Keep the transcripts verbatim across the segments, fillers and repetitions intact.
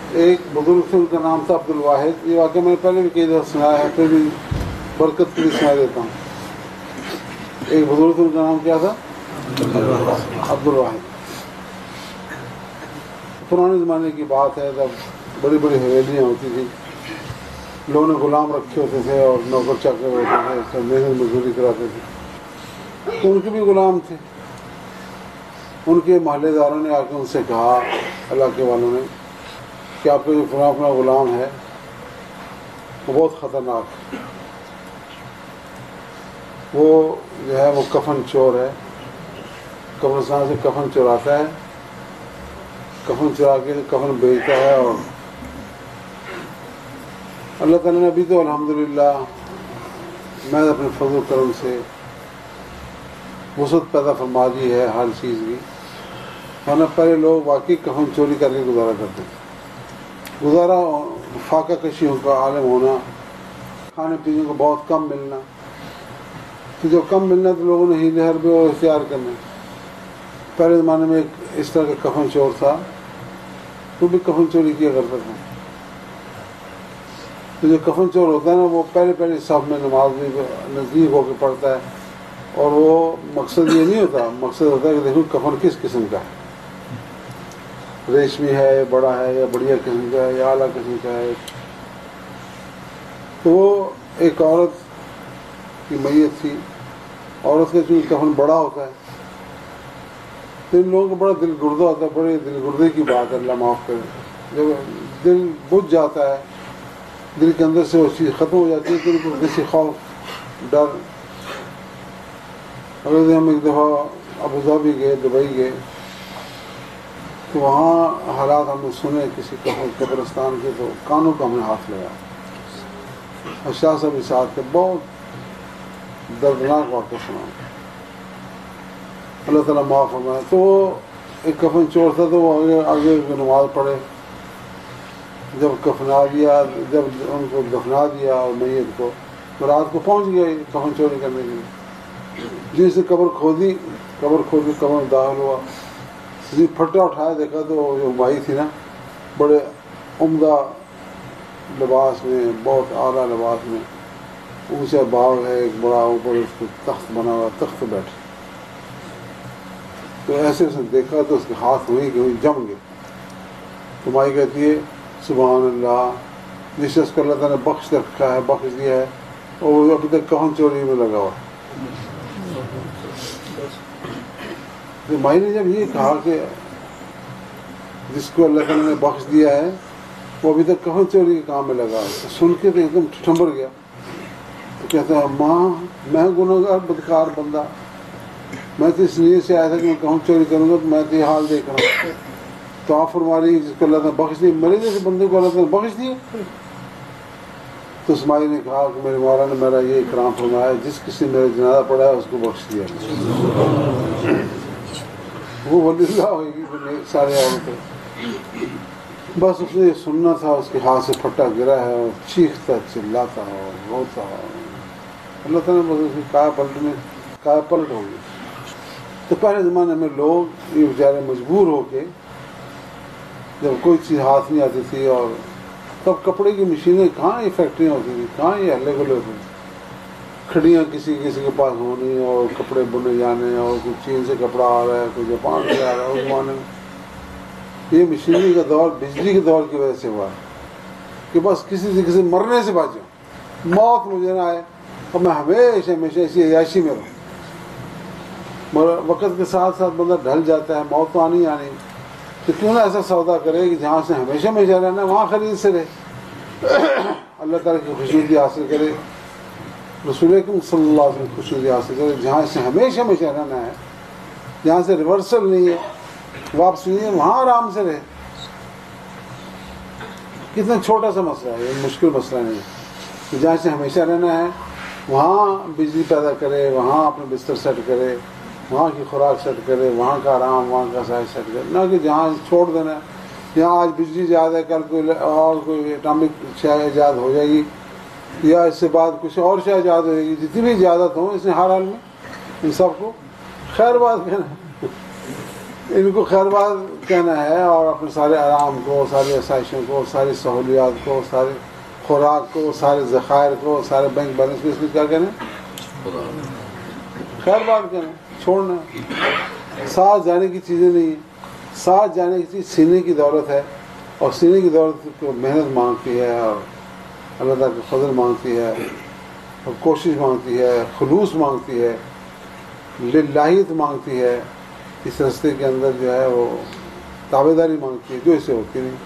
ایک بزرگ تھے، ان کا نام تھا عبد الواحد. یہ واقعہ میں نے پہلے بھی کئی دفعہ سنایا ہے، پھر بھی برکت کے لیے سنا دیتا ہوں. ایک بزرگ تھے، ان کا نام کیا تھا؟ عبد الواحد. پرانے زمانے کی بات ہے، جب بڑی بڑی حویلیاں ہوتی تھیں، لوگوں نے غلام رکھے ہوتے تھے اور نوکر چاکر ہوتے تھے، اس میں محنت مزدوری کراتے تھے، تو ان کے بھی غلام تھے. ان کے محلے داروں نے آ کے ان سے کہا، علاقے والوں نے، کہ آپ کا جو فلاں فلاں غلام ہے وہ بہت خطرناک ہے، وہ جو ہے وہ کفن چور ہے، قبرستان سے کفن چراتا ہے، کفن چرا کے کفن بیچتا ہے. اور اللہ تعالیٰ نے ابھی تو الحمدللہ میں اپنے فضل و کرم سے وسعت پیدا فرما دی ہے ہر چیز کی، ورنہ پہلے لوگ واقعی کفن چوری کر کے گزارا کرتے تھے. گزارا فاقہ کشیوں کا عالم ہونا، کھانے پینے کو بہت کم ملنا، تو جب کم ملنا تو لوگوں نے ہیلے حربے اور اختیار کرنے. پہلے زمانے میں ایک اس طرح کا کفن چور تھا، وہ بھی کفن چوری کیا کرتا تھا. تو جو کفن چور ہوتا ہے نا، وہ پہلے پہلے صف میں نماز بھی نزدیک ہو کے پڑھتا ہے، اور وہ مقصد یہ نہیں ہوتا، مقصد ہوتا ہے کہ دیکھو کفن کس قسم کا ہے، ریشمی ہے، بڑا ہے، یا بڑھیا قسم کا ہے، یا اعلیٰ قسم کا ہے. تو وہ ایک عورت کی میت تھی، عورت کا چونکہ کفن بڑا ہوتا ہے تو ان لوگوں کو بڑا دل گردہ ہوتا ہے. بڑے دل گردے کی بات ہے، اللہ معاف کرے. جب دل بجھ جاتا ہے، دل کے اندر سے وہ چیز ختم ہو جاتی ہے، تو ان کو کسی خوف ڈر. اگر ہم ایک دفعہ ابوظہبی گئے، دبئی گئے، تو وہاں حالات ہم نے سنے کسی قبرستان کے، تو کانوں کا ہم نے ہاتھ لگا. اور شاہ صاحب کے ساتھ تھے، بہت دردناک واقعہ سنا. اللہ تعالیٰ معاف فرمائے. تو وہ ایک کفن چور تھا، تو وہ آگے آگے نماز پڑھے. جب کفنا دیا، جب ان کو دفنا دیا اور میت کو، تو رات کو پہنچ گئے کفن چوری کرنے کے لیے. جس نے قبر کھودی، قبر کھود کے قبر میں داخل ہوا، جی پھٹا اٹھایا، دیکھا تو جو مائی تھی نا، بڑے عمدہ لباس میں، بہت اعلیٰ لباس میں، اونچا باغ ہے ایک بڑا، اوپر اس کو تخت بنا ہوا، تخت بیٹھے. تو ایسے اس نے دیکھا تو اس کے ہاتھ ہوئی کہ ہوئی جم گئے. تو مائی کہتی ہے سبحان اللہ، جس شخص کو اللہ تعالیٰ نے بخش رکھا ہے، بخش دیا ہے، اور وہ ابھی تک کفن چوری میں لگا ہوا. تو مائی نے جب یہ کہا کہ جس کو اللہ تعالیٰ نے بخش دیا ہے وہ ابھی تک کفن چوری کے کام میں لگا، تو سن کے تو ایک دم ٹھمبر گیا. تو کہتا ہے ماں، میں گنہگار بدکار بندہ، میں تو اس لیے سے آیا تھا کہ میں کفن چوری کروں گا، تو میں تو یہ حال دیکھ رہا ہوں. تو آپ فرما رہی جس کو اللہ تعالیٰ بخش دی، میرے جیسے بندے کو اللہ تعالیٰ نے بخش دیا. تو اسماعیل نے کہا کہ میرے مولا نے میرا یہ اکرام فرمایا، جس کسی نے میرا جنازہ پڑھا ہے اس کو بخش دیا. وہ ولی اللہ ہوئے گی سارے عورتیں. بس اس نے یہ سننا تھا، اس کے ہاتھ سے پھٹا گرا ہے، اور چیختا چلاتا اور روتا. اللہ تعالیٰ نے بس اس کی کایا پلٹ میں کایا پلٹ ہو گئی. تو پہلے زمانے میں لوگ یہ بیچارے مجبور ہو کے، جب کوئی چیز ہاتھ نہیں آتی تھی، اور تب کپڑے کی مشینیں کہاں، یہ فیکٹریاں ہوتی تھیں کہاں، یہ ہلے گلے ہوتے تھے، کھڑیاں کسی کسی کے پاس ہونی، اور کپڑے بنے جانے، اور کوئی چین سے کپڑا آ رہا ہے، کوئی جاپان سے آ رہا ہے. اس زمانے میں یہ مشینری کا دور بجلی کے دور کی وجہ سے ہوا ہے کہ بس کسی سے کسی مرنے سے بچ جاؤں، موت مجھے نہ آئے، اور میں ہمیشہ ہمیشہ اسی عیاشی میں رہوں. مگر وقت کے ساتھ ساتھ بندہ ڈھل جاتا ہے، موت تو آنی آنی، تو کیوں نہ ایسا سودا کرے کہ جہاں سے ہمیشہ ہمیشہ رہنا وہاں خرید سے رہے، اللہ تعالیٰ کی خوشنودی حاصل کرے، رسول اکرم صلی اللہ علیہ وسلم کی خوشنودی حاصل کرے. جہاں سے ہمیشہ ہمیشہ رہنا ہے، جہاں سے ریورسل نہیں ہے، واپس نہیں ہے، وہاں آرام سے رہے. کتنا چھوٹا سا مسئلہ ہے، یہ مشکل مسئلہ نہیں ہے. جہاں سے ہمیشہ رہنا ہے وہاں بجلی پیدا کرے، وہاں اپنے بستر سیٹ کرے، وہاں کی خوراک سیٹ کرے، وہاں کا آرام، وہاں کا سائز سیٹ کرے، نہ کہ جہاں چھوڑ دینا ہے. یہاں آج بجلی ایجاد ہے، کل کوئی اور کوئی اٹامک شے ایجاد ہو جائے گی، یا اس سے بعد کچھ اور شے ایجاد ہو جائے گی. جتنی بھی ایجادات ہوں اس نے ہر حال میں ان سب کو خیر بات کہنا ہے، ان کو خیر بات کہنا ہے اور اپنے سارے آرام کو، ساری آسائشوں کو، ساری سہولیات کو، سارے خوراک کو، سارے ذخائر کو، سارے بینک بیلنس کو اس میں کیا کہنا ہے؟ خیر بات کہنا، چھوڑنا۔ ساتھ جانے کی چیزیں نہیں ہیں، ساتھ جانے کی چیز سینے کی دولت ہے، اور سینے کی دولت کو محنت مانگتی ہے، اور اللہ تعالیٰ کا فضل مانگتی ہے، اور کوشش مانگتی ہے، خلوص مانگتی ہے، للہیت مانگتی ہے، اس رستے کے اندر جو ہے وہ تابع داری مانگتی ہے، جو اسے ہوتی نہیں۔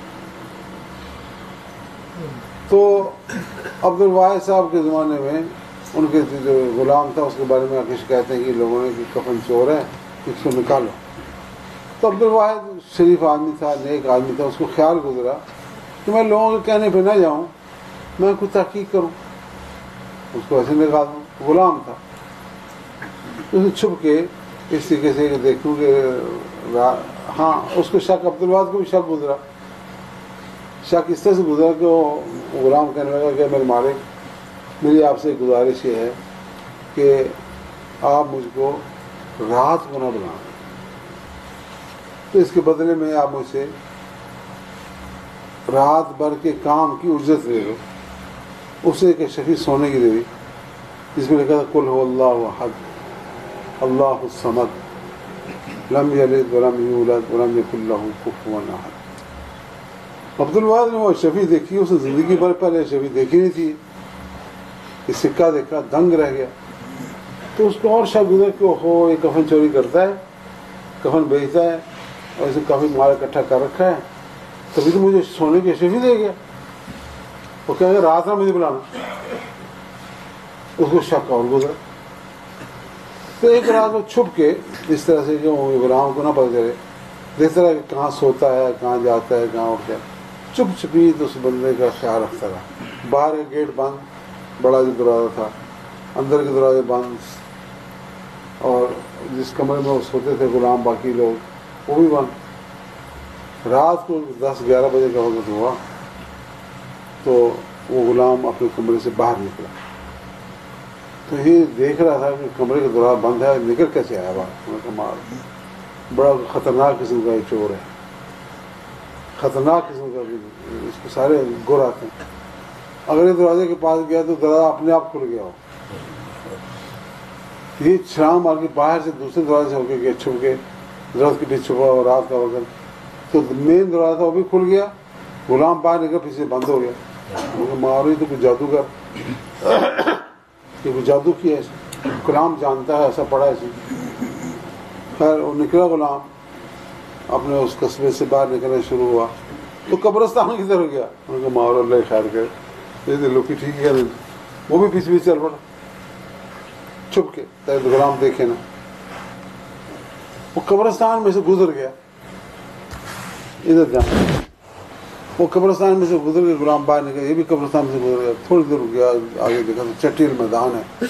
تو عبد الواحد صاحب کے زمانے میں ان کے جو غلام تھا اس کے بارے میں آ کے شکایتیں کی لوگوں نے کہ کفن چور ہے، اس کو نکالو۔ تو عبد الواحد شریف آدمی تھا، نیک آدمی تھا، اس کو خیال گزرا کہ میں لوگوں کے کہنے پہ نہ جاؤں، میں کچھ تحقیق کروں، اس کو ایسے نکال دوں۔ غلام تھا، اسے چھپ کے اس طریقے سے دیکھوں کہ ہاں اس کو شک، عبد الواحد کو بھی شک گزرا، شک اس طرح سے گزرا کہ وہ غلام کہنے لگا کہ میرے مالک، میری آپ سے گزارش یہ ہے کہ آپ مجھ کو رات کو نہ بلائیں، تو اس کے بدلے میں آپ مجھ سے رات بھر کے کام کی اجرت لے لو۔ اسے کہ شفیع سونے کی دیوی جس میں لکھا تھا قل هو اللہ احد اللہ الصمد لم یلد ولم یولد ولم یکن لہ کفوا احد۔ عبد الواحد نے وہ شفیع دیکھی، اسے زندگی بھر پہلے شفیع دیکھی نہیں تھی، یہ سکہ دیکھا دنگ رہ گیا۔ تو اس کو اور شک گزر کہ اوہو یہ کفن چوری کرتا ہے، کفن بیچتا ہے، اور اسے کافی مال اکٹھا کر رکھا ہے، تبھی تو مجھے سونے کی شفیع دے گیا۔ وہ کہہ گیا رات نہ مجھے بلانا، اس کو شک اور گزرا۔ تو ایک رات میں چھپ کے اس طرح سے کہ وہ غلام کو نہ پتہ چلے، دیکھتا رہا کہ کہاں سوتا ہے، کہاں جاتا ہے، کہاں اٹھتا ہے، چپ چپی تو اس بندے کا خیال رکھتا رہا۔ باہر کا گیٹ بند، بڑا جو دروازہ تھا، اندر کے دروازے بند، اور جس کمرے میں وہ سوتے تھے غلام باقی لوگ وہ بھی بند۔ رات کو دس گیارہ بجے کا وقت ہوا تو وہ غلام اپنے کمرے سے باہر نکلا، تو یہ دیکھ رہا تھا کہ کمرے کا دروازہ بند ہے، نکل کیسے آیا باہر؟ مار بڑا خطرناک قسم کا یہ چور ہے، خطرناک قسم کا، اس کو سارے گر آتے ہیں۔ اگر یہ دروازے کے پاس گیا تو دروازہ اپنے آپ کھل گیا ہو، یہ چھلانگ مار کے باہر سے دوسرے دروازے سے ہو کے گیا، چھپ کے درخت کے پیچھے چھپا ہوا، رات کا وقت، تو مین دروازہ تھا وہ بھی کھل گیا، غلام باہر نکل پیچھے بند ہو گیا۔ مارو یہ تو کچھ جادوگر، یہ کچھ جادو کیا ہے، غلام جانتا ہے، ایسا پڑا ہے اسے۔ خیر وہ نکلا غلام، اپنے اس قصبے سے باہر نکلنا شروع ہوا تو قبرستان کی طرف گیا، ان کو مارو اللہ خیر کرے، یہ لوکی ٹھیک ہے، وہ بھی پیچھے پیچھے چل پڑا چھپ کے تاکہ غلام دیکھے نا۔ وہ قبرستان میں سے گزر گیا، ادھر جانا، وہ قبرستان میں سے گزر کے غلام باہر نکلا، یہ بھی قبرستان میں سے گزر گیا، تھوڑی دور گیا، آگے دیکھا تو چٹیل میدان ہے،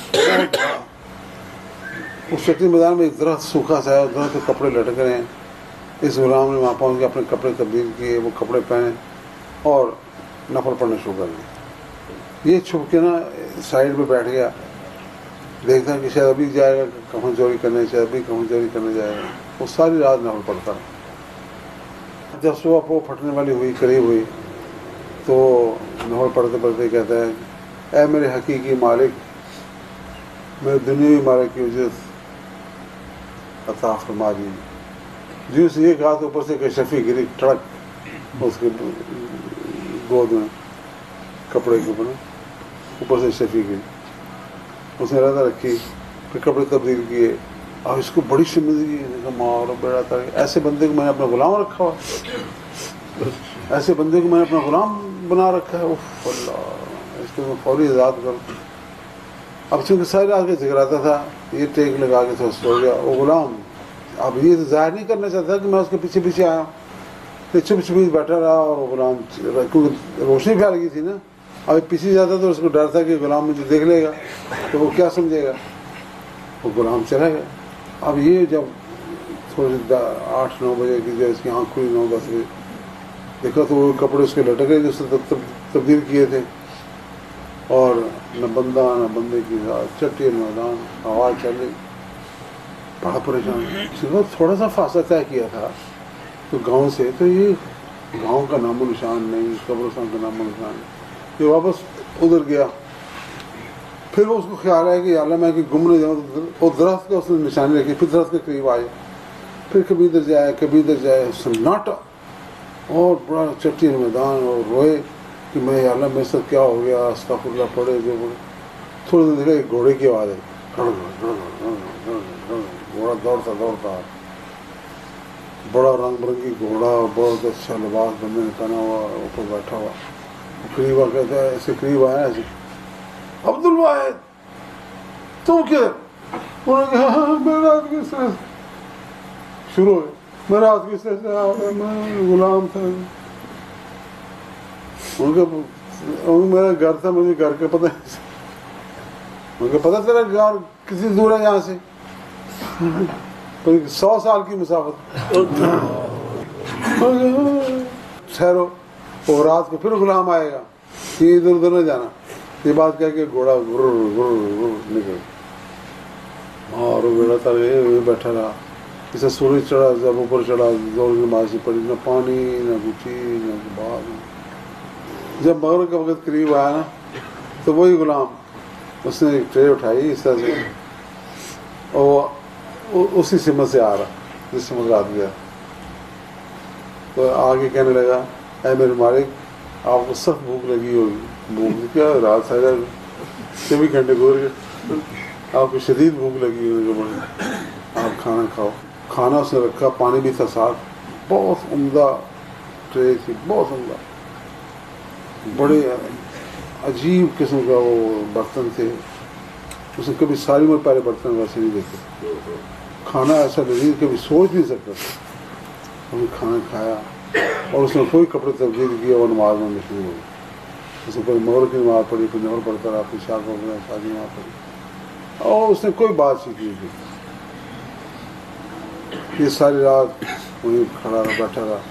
اس چٹیل میدان میں ایک درخت سوکھا سا ہے، درخت کے کپڑے لٹک رہے ہیں۔ اس غلام نے وہاں پہنچ کے اپنے کپڑے تبدیل کیے، وہ کپڑے پہنے اور نفل پڑھنا شروع کر دیے۔ یہ چھپ کے نا سائڈ پہ بیٹھ گیا، دیکھتا کہ شاید ابھی جائے گا کفن چوری کرنے، شاید ابھی کفن چوری کرنے جائے گا۔ وہ ساری رات نفل پڑھتا رہا۔ جب صبح پو پھٹنے والی ہوئی، قریب ہوئی، تو نفل پڑھتے پڑھتے کہتا ہے اے میرے حقیقی مالک، میرے دنیاوی مالک کی اجرت عطا فرما دی۔ جو سے یہ کہا تو اوپر سے کہ شفیع گری ٹڑک اس کے گود میں، کپڑے کے اوپر اوپر سے شفیع گری، اس نے رضا رکھی، پھر کپڑے تبدیل کیے، اور اس کو بڑی شرمندگی، مارو بیڑا تھا، ایسے بندے کو میں نے اپنا غلام رکھا ہوا، ایسے بندے کو میں نے اپنا غلام بنا رکھا ہے، اوف اللہ، اس کو میں فوری آزاد کروں۔ اب چونکہ ساری رات کا جگراتا تھا، یہ ٹیک لگا کے تھوڑا سو گیا وہ غلام۔ اب یہ ظاہر نہیں کرنا چاہتا کہ میں اس کے پیچھے پیچھے آیا ہوں، یہ چھپ چھپی بیٹھا رہا، اور وہ غلام کیونکہ روشنی پھیل گئی تھی نا، اب پیچھے جاتا تو اس کو ڈر تھا کہ غلام مجھے دیکھ لے گا تو وہ کیا سمجھے گا، وہ غلام چلا گیا۔ اب یہ جب تھوڑے آٹھ نو بجے کی جو اس کی آنکھ کھلی، نو دس بجے دیکھا تو وہ کپڑے اس کے لٹک گئے جو اس نے تبدیل کیے تھے، اور نہ بندہ نہ بندے کی ذات، چٹیل میدان، آواز چل رہی، بڑا پریشان۔ تھوڑا سا فاصلہ طے کیا تھا تو گاؤں سے، تو یہ گاؤں کا نام و نشان نہیں، قبرستان کا نام و نشان نہیں، یہ واپس ادھر گیا۔ پھر اس کو خیال ہے کہ اللہ میں کہ گم نہ جاؤں، اور درخت کا اس نے نشانی رکھی، پھر درخت کے قریب آئے، پھر کبھی ادھر جائے کبھی ادھر جائے، سناٹا اور بڑا چٹی میدان، اور روئے کہ میں یا اللہ میرے ساتھ کیا ہو گیا، استغفر اللہ پڑھے جو پڑھے۔ تھوڑی دیر دیکھا ایک گھوڑے کی آواز ہے، گھوڑا دوڑتا دوڑتا، بڑا رنگ برنگی گھوڑا، بہت اچھا لباس بندے نے پہنا ہوا، اوپر بیٹھا ہوا، قریب آ کہتا ہے، ایسے قریب آیا ایسے، عبد الواحد تو کیا؟ انہوں نے کہا ہاں میرا ہاتھ کس طرح سے شروع ہے، میرا ہاتھ کس طرح سے آ گیا، میں غلام تھا، ان کا میرا گھر تھا، مجھے گھر کا پتہ نہیں، ان کا پتہ چلا گھر کسی دور ہے یہاں سے، سو سال کی مسافت، ٹھہرو، اور رات کو پھر غلام آئے گا، یہ ادھر ادھر نہ جانا، یہ بات کہہ کے گھوڑا گر گر گر نکل، اور گھوڑا تر بیٹھا رہا، اسے سورج چڑھا، جب اوپر چڑھا زور کی نماز پڑھی، نہ پانی نہ کچھ نہ بات۔ جب مغرب کا وقت قریب آیا نا تو وہی غلام اس نے ایک ٹرے اٹھائی اس طرح سے، اور اسی سمت سے آ رہا جس سمت رات گیا، تو آگے کہنے لگا اے میرے مالک آپ کو سخت بھوک لگی ہوگی، بھوک کیا رات سا چوبیس گھنٹے گزر گئے، آپ کو شدید بھوک لگی ہوگی، آپ کھانا کھاؤ۔ کھانا اس نے رکھا، پانی بھی تھا ساتھ، بہت عمدہ ٹرے تھی، بہت عمدہ، بڑے عجیب قسم کا وہ برتن تھے، اس نے کبھی ساری عمر پہلے برتن ویسے نہیں دیکھے، کھانا ایسا لذیذ کبھی سوچ نہیں سکتا تھا۔ ہم نے کھانا کھایا اور اس نے کوئی کپڑے تبدیل کیا، اور نماز میں مشغول ہو گئی، اس نے کوئی مغرب کی نماز پڑھی، کوئی نور پڑھتا رہا، پھر شاہ کو شاہ کی نماز پڑھی، اور اس نے کوئی بات چیت نہیں کی، یہ ساری رات وہیں کھڑا رہا، بیٹھا رہا،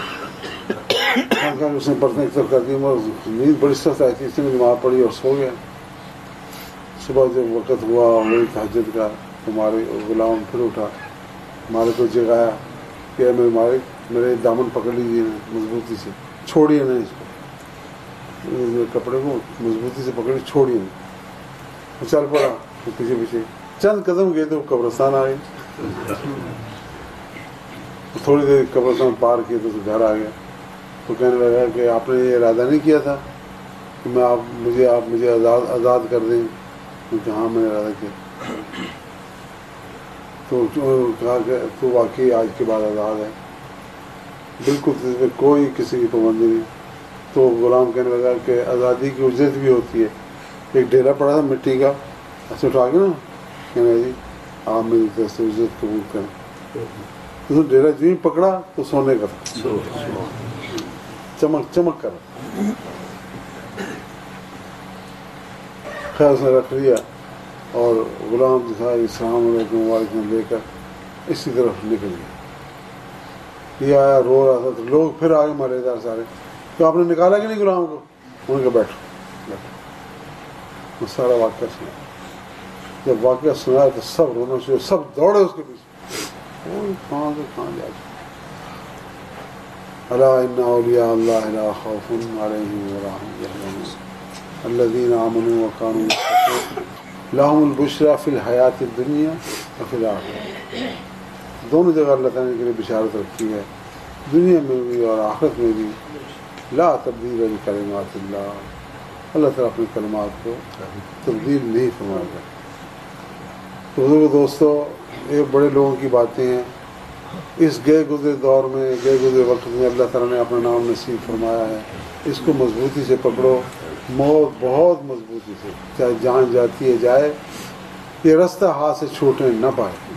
اس نے برتن ایک طرف کر دی، نیند بڑی سخت آئی تھی، اس نے نماز پڑھی اور سو گیا۔ صبح جب وقت ہوا وہی تہجد کا، ہمارے غلام پھر اٹھا، مالک کو جگایا کہ میرے مالک میرے دامن پکڑ لیجیے مضبوطی سے، چھوڑیے نہیں اس کو، کپڑے کو مضبوطی سے پکڑی، چھوڑیے نہیں، چل پڑا پیچھے پیچھے، چند قدم گئے تو قبرستان آ گئے، تھوڑی دیر قبرستان پار کیے تو گھر آ گیا، تو کہنے لگا کہ آپ نے یہ ارادہ نہیں کیا تھا کہ میں آپ مجھے آپ مجھے آزاد آزاد کر دیں؟ کیونکہ ہاں میں نے ارادہ کیا، تو کہا کہ تو واقعی آج کے بعد آزاد ہے، بالکل اس میں کوئی کسی کی پابندی نہیں۔ تو غلام کہنے لگا کہ آزادی کی اجرت بھی ہوتی ہے، ایک ڈیرا پڑا تھا مٹی کا، ایسے اٹھا کے نا کہنا جی آپ میری طرف سے اجرت قبول کریں، تو ڈیرا جو ہی پکڑا تو سونے کا تھا، چمک چمک کر، خیر اس نے رکھ لیا، اور غلام جو تھا السلام علیکم وعلیکم لے کر اسی طرف نکل گیا، یہ آیا رو رہا تھا، تو لوگ پھر آگے مالے دار سارے، تو آپ نے نکالا کہ نہیں غلام کو؟ انہوں نے کہا بیٹھو بیٹھو، وہ سارا واقعہ سنا، جب واقعہ سنا تو سب رونا شروع، سب دوڑے اس کے پیچھے، کہاں سے کہاں جا کے، الا ان اولیاء اللہ لا خوف علیہم ولا هم يحزنون الذین آمنوا وكانوا يتقون لهم البشرى فی الحیات الدنیا وفی الآخرہ، دونوں جگہ اللہ تعالیٰ نے کے لیے بشارت رکھی ہے، دنیا میں بھی اور آخرت میں بھی، لا تبدیل لکلمات اللہ، اللہ تعالیٰ اپنے کلمات کو تبدیل نہیں فرمائے گا۔ تو بزرگ دوستو، یہ بڑے لوگوں کی باتیں ہیں، اس گئے گزرے دور میں، گئے گزرے وقت میں اللہ تعالیٰ نے اپنا نام نصیب فرمایا ہے، اس کو مضبوطی سے پکڑو، موت بہت مضبوطی سے، چاہے جان جاتی ہے جائے، یہ راستہ ہاتھ سے چھوٹنے نہ پائے۔